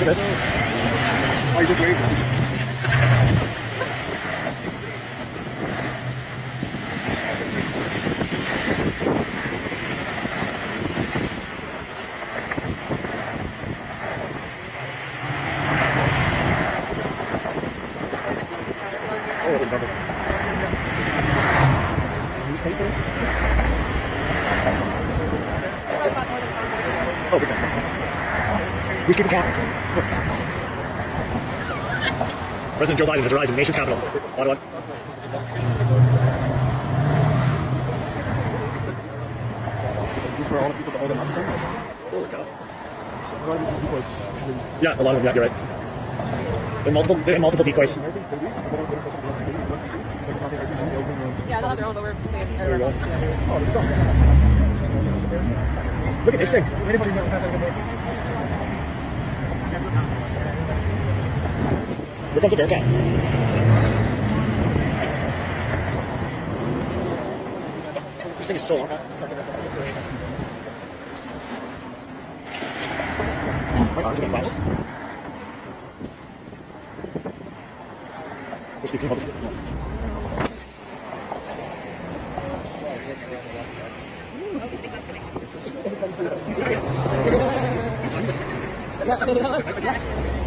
at this. Oh, you just wait. Oh, good time. Who's keeping count? President Joe Biden has arrived in the nation's capital, Ottawa. Is this where all the people that hold them up? Holy cow. Yeah, a lot of them, yeah, you're right. They have multiple decoys. Yeah, they'll have their own over. There we go. Look at this thing. Here comes a Bearcat. This thing is so long. My arms are going to flash. Can you hold this? No.